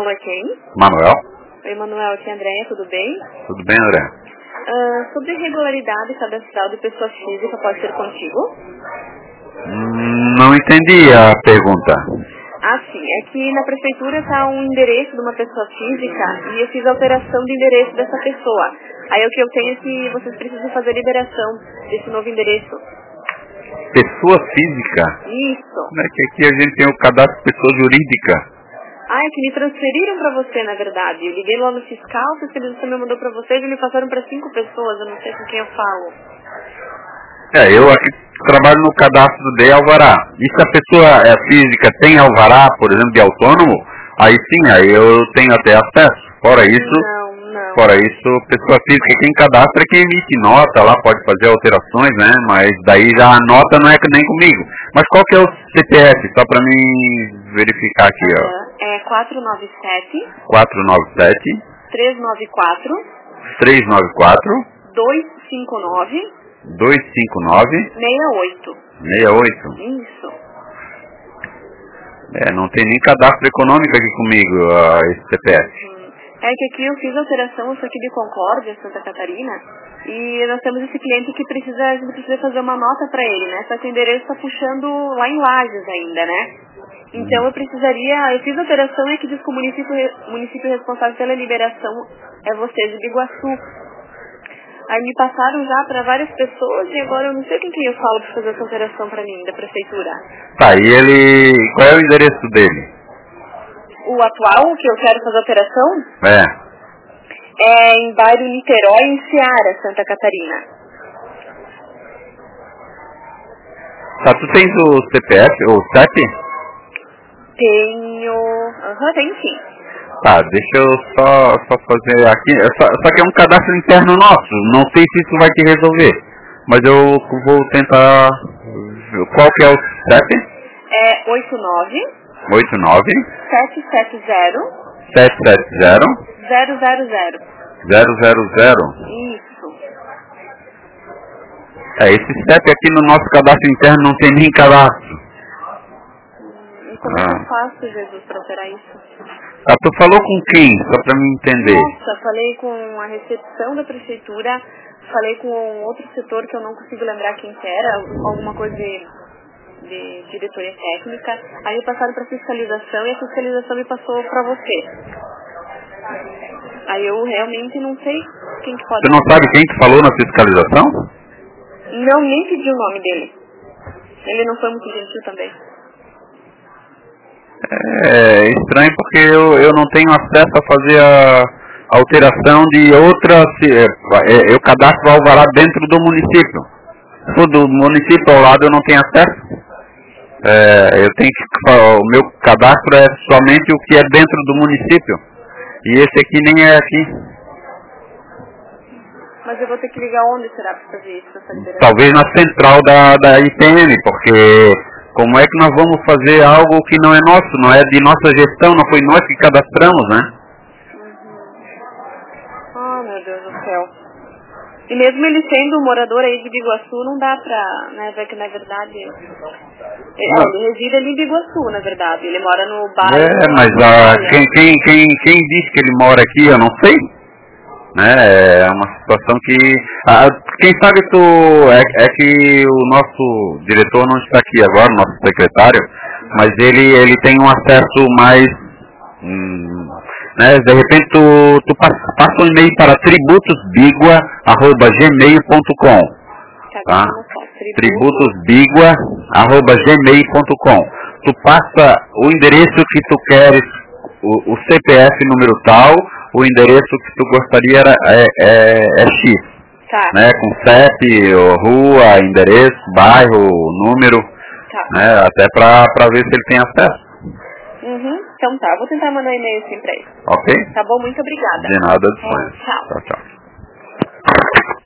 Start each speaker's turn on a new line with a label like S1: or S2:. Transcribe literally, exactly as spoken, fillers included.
S1: nome é quem?
S2: Manuel.
S1: Oi, Manuel, aqui é a Andréia, tudo bem?
S2: Tudo bem, André?
S1: Uh, sobre irregularidade cadastral de pessoa física, pode ser contigo?
S2: Hum, não entendi a pergunta.
S1: Ah, sim. É que na prefeitura está um endereço de uma pessoa física e eu fiz alteração de endereço dessa pessoa. Aí o que eu tenho é que vocês precisam fazer liberação desse novo endereço.
S2: Pessoa física?
S1: Isso.
S2: Não é que aqui a gente tem o cadastro de pessoa jurídica.
S1: Ah, é que me transferiram para você, na verdade. Eu liguei lá no fiscal, a fiscalização me mandou para vocês e me passaram para cinco pessoas. Eu não sei com quem eu falo.
S2: É, eu aqui trabalho no cadastro de alvará. E se a pessoa é física tem alvará, por exemplo, de autônomo, aí sim, aí eu tenho até acesso. Fora isso,
S1: Não, não.
S2: fora isso, pessoa física, quem cadastra é quem emite nota lá, pode fazer alterações, né? Mas daí já a nota não é que nem comigo. Mas qual que é o C P F? Só para mim verificar aqui, ó.
S1: Uhum. É quatro nove sete,
S2: quatro nove sete,
S1: três nove quatro,
S2: três nove quatro,
S1: dois cinco nove,
S2: dois cinco nove,
S1: seis oito.
S2: seis oito.
S1: Isso.
S2: É, não tem nem cadastro econômico aqui comigo, ó, esse C P F.
S1: Uhum. É que aqui eu fiz alteração, eu sou aqui de Concórdia, Santa Catarina, e nós temos esse cliente que precisa, a gente precisa fazer uma nota para ele, né? Só que o endereço está puxando lá em Lages ainda, né? Então eu precisaria, eu fiz a alteração e que diz que o município, município responsável pela liberação é vocês de Biguaçu. Aí me passaram já para várias pessoas e agora eu não sei com quem eu falo para fazer essa alteração para mim, da prefeitura.
S2: Tá, e ele, qual é o endereço dele?
S1: O atual que eu quero fazer a alteração
S2: É.
S1: é em bairro Niterói, em Ceará, Santa Catarina.
S2: Tá, tu tens o C P F, ou C E P?
S1: Tenho... Aham, uhum, tenho sim.
S2: Tá, deixa eu só, só fazer aqui, só, só que é um cadastro interno nosso, não sei se isso vai te resolver, mas eu vou tentar, qual que é o C E P?
S1: É oito nove,
S2: oito nove,
S1: sete sete zero,
S2: sete sete zero,
S1: zero zero zero.
S2: zero zero zero.
S1: Isso.
S2: É, esse C E P aqui no nosso cadastro interno não tem nem cadastro.
S1: Hum, e como é que eu faço, Jesus, para alterar isso?
S2: Ah, tu falou com quem? Só pra me entender.
S1: Nossa, falei com a recepção da prefeitura, falei com outro setor que eu não consigo lembrar quem que era, alguma coisa de, de diretoria técnica. Aí me passaram para fiscalização e a fiscalização me passou para você. Aí eu realmente não sei quem que pode...
S2: Você não sabe quem te falou na fiscalização?
S1: Não, nem pedi o nome dele. Ele não foi muito gentil também.
S2: É estranho porque eu, eu não tenho acesso a fazer a alteração de outra... Eu cadastro o alvará dentro do município. Se for do município ao lado eu não tenho acesso. É, eu tenho que... O meu cadastro é somente o que é dentro do município. E esse aqui nem é aqui.
S1: Mas eu vou ter que ligar onde será para fazer isso? Essa liberação?
S2: Talvez na central da, da I P M, porque como é que nós vamos fazer algo que não é nosso, não é de nossa gestão, não foi nós que cadastramos, né?
S1: Uhum. Oh, meu Deus do céu. E mesmo ele sendo um morador aí de Biguaçu, não dá pra, né, ver que na verdade... Ele, ele reside ali em Biguaçu, na verdade. Ele mora no bairro...
S2: É, mas ah, quem, quem, quem, quem diz que ele mora aqui, eu não sei. Né? É uma situação que... Ah, quem sabe tu... É, é que o nosso diretor não está aqui agora, nosso secretário, mas ele, ele tem um acesso mais... Hum, né? De repente tu, tu passa, passa um e-mail para tributosbigua arroba gmail ponto com, tá? tributosbigua arroba gmail ponto com. Tu passa o endereço que tu queres, o, o C P F número tal, o endereço que tu gostaria era, é, é, é X,
S1: tá,
S2: né? Com C E P, rua, endereço, bairro, número,
S1: tá,
S2: né? Até pra, pra ver se ele tem acesso.
S1: Uhum. Então tá, vou tentar mandar um e-mail assim pra ele.
S2: Ok?
S1: Tá bom, muito obrigada.
S2: De nada, disponha.
S1: Tchau.
S2: Tchau, tchau.